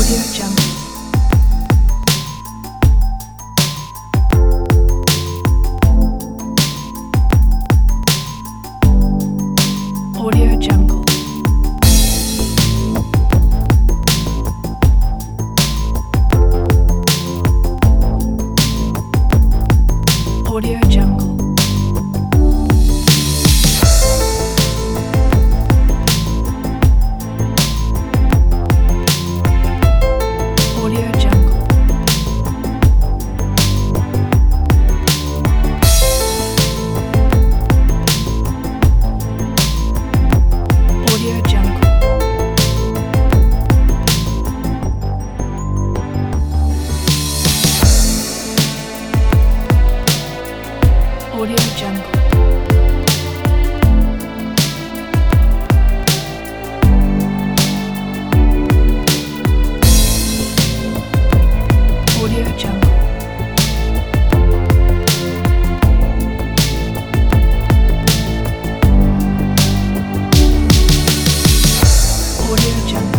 Audio Jungle. Audio Jungle. Audio Jungle. Audio Jungle. Audio Jungle. Audio Jungle. Audio Jungle. Audio Jungle.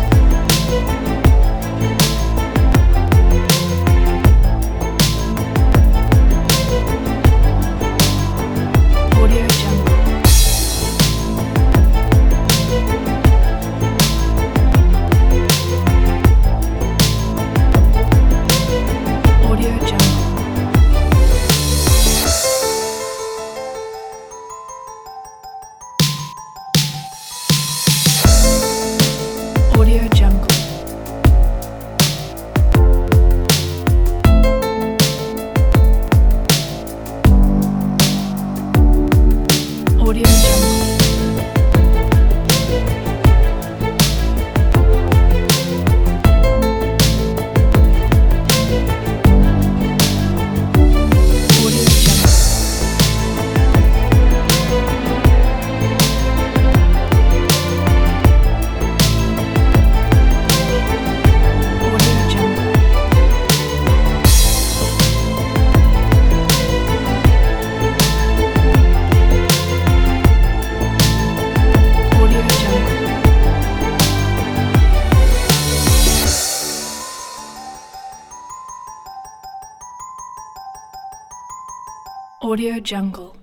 Audio Jungle. Audio Jungle. Audio Jungle. Audio Jungle. Audio Jungle. Audio Jungle. Audio Jungle. Audio Jungle.